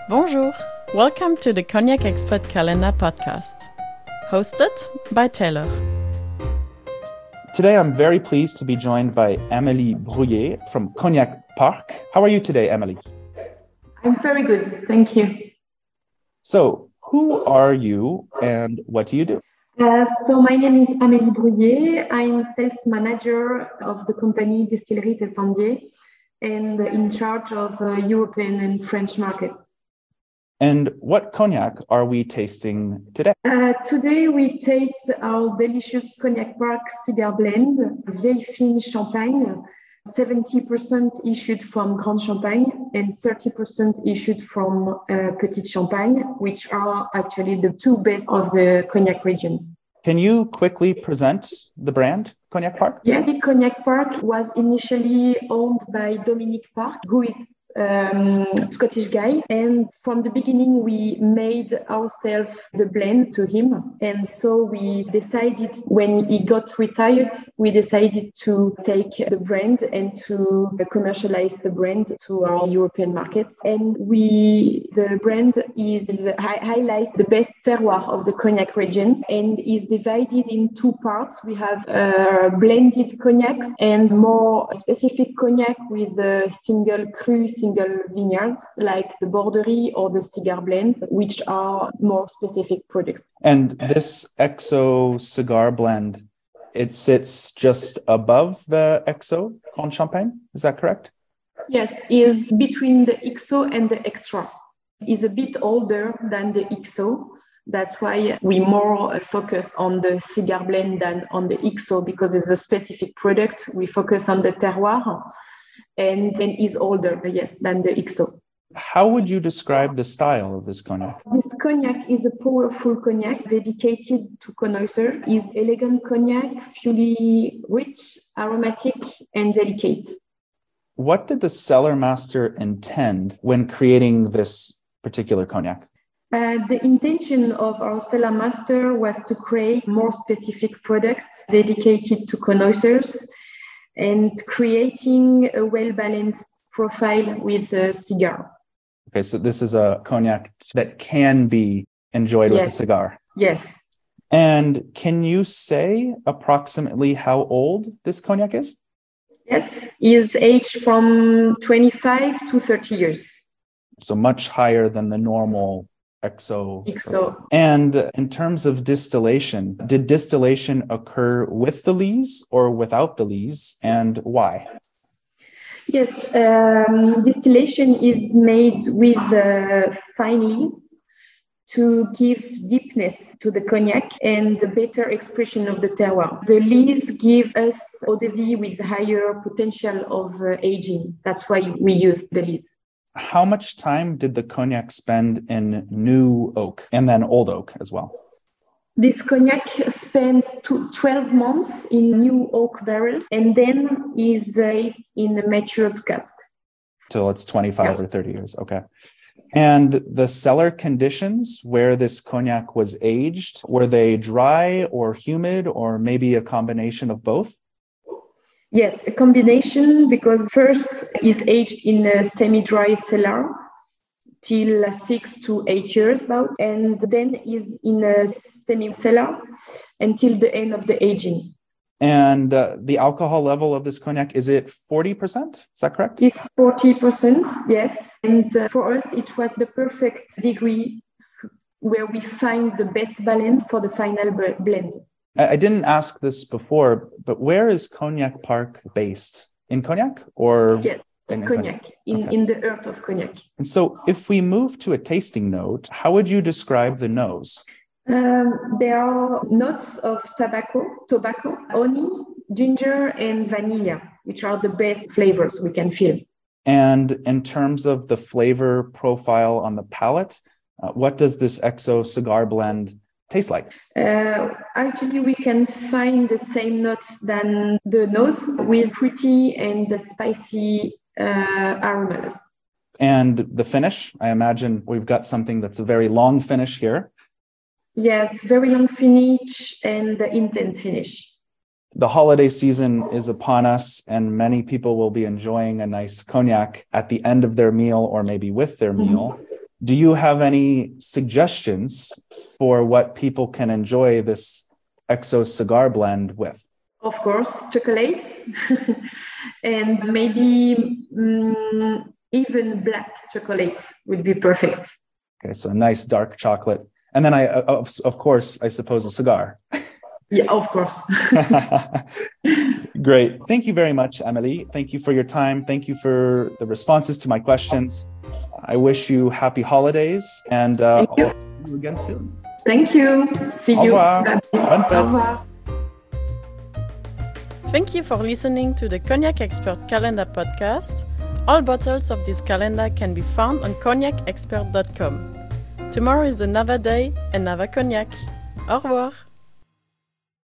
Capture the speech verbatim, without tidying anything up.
Bonjour, welcome to the Cognac Expert Calendar podcast, hosted by Taylor. Today, I'm very pleased to be joined by Amélie Brouillet from Cognac Park. How are you today, Amélie? I'm very good, thank you. So, who are you and what do you do? Uh, so my name is Amélie Brouillet. I'm sales manager of the company Distillerie Tessandier and in charge of uh, European and French markets. And what cognac are we tasting today? Uh, today we taste our delicious Cognac Park cigar blend, Vieille Fine Champagne, seventy percent issued from Grand Champagne and thirty percent issued from uh, Petite Champagne, which are actually the two best of the Cognac region. Can you quickly present the brand, Cognac Park? Yes, Cognac Park was initially owned by Dominique Park, who is um, Scottish guy. And from the beginning, we made ourselves the blend to him. And so we decided, when he got retired, we decided to take the brand and to commercialize the brand to our European markets. And we, the brand is hi- highlight the best terroir of the Cognac region and is divided in two parts. We have uh, blended cognacs and more specific cognac with a single cru, single vineyards like the Borderie or the cigar blends, which are more specific products. And this X O cigar blend, it sits just above the X O Grand Champagne, is that correct? Yes, is between the X O and the Extra. Is a bit older than the X O. That's why we more focus on the cigar blend than on the X O because it's a specific product. We focus on the terroir and, and is older, yes, than the X O. How would you describe the style of this cognac? This cognac is a powerful cognac dedicated to connoisseurs. It's elegant cognac, fully rich, aromatic, and delicate. What did the cellar master intend when creating this particular cognac? Uh, the intention of our cellar master was to create more specific products dedicated to connoisseurs and creating a well-balanced profile with a cigar. Okay, so this is a cognac that can be enjoyed Yes. with a cigar. Yes. And can you say approximately how old this cognac is? Yes, is aged from twenty-five to thirty years. So much higher than the normal X O. X O. And in terms of distillation, did distillation occur with the lees or without the lees, and why? Yes, um, distillation is made with uh, fine lees to give deepness to the cognac and a better expression of the terroir. The lees give us eau de vie with higher potential of uh, aging. That's why we use the lees. How much time did the cognac spend in new oak and then old oak as well? This cognac spends two, twelve months in new oak barrels and then is aged in a matured cask. Till it's twenty-five yeah. or thirty years. Okay. And the cellar conditions where this cognac was aged, were they dry or humid or maybe a combination of both? Yes, a combination because first is aged in a semi-dry cellar till six to eight years about, and then is in a semi-cellar until the end of the aging. And uh, the alcohol level of this cognac, is it forty percent? Is that correct? It's forty percent, yes. And uh, for us, it was the perfect degree where we find the best balance for the final blend. I didn't ask this before, but where is Cognac Park based? In Cognac or? Yes, in Cognac, in, okay. in the earth of Cognac. And so if we move to a tasting note, how would you describe the nose? Um, there are notes of tobacco, tobacco, honey, ginger, and vanilla, which are the best flavors we can feel. And in terms of the flavor profile on the palate, uh, what does this X O cigar blend taste like? Uh, actually, we can find the same notes than the nose with fruity and the spicy uh, aromas. And the finish, I imagine we've got something that's a very long finish here. Yes, very long finish and intense finish. The holiday season is upon us, and many people will be enjoying a nice cognac at the end of their meal or maybe with their meal. do you have any suggestions for what people can enjoy this Exo cigar blend with? Of course, chocolate and maybe um, even black chocolate would be perfect. Okay, so a nice dark chocolate. And then I, of, of course, I suppose a cigar. Yeah, of course. Great. Thank you very much, Amélie. Thank you for your time. Thank you for the responses to my questions. I wish you happy holidays and uh, I'll see you again soon. Thank you. See Au you. revoir. Bonne fête. Au revoir. Thank you for listening to the Cognac Expert Calendar podcast. All bottles of this calendar can be found on cognac expert dot com. Tomorrow is another day, another cognac. Au revoir.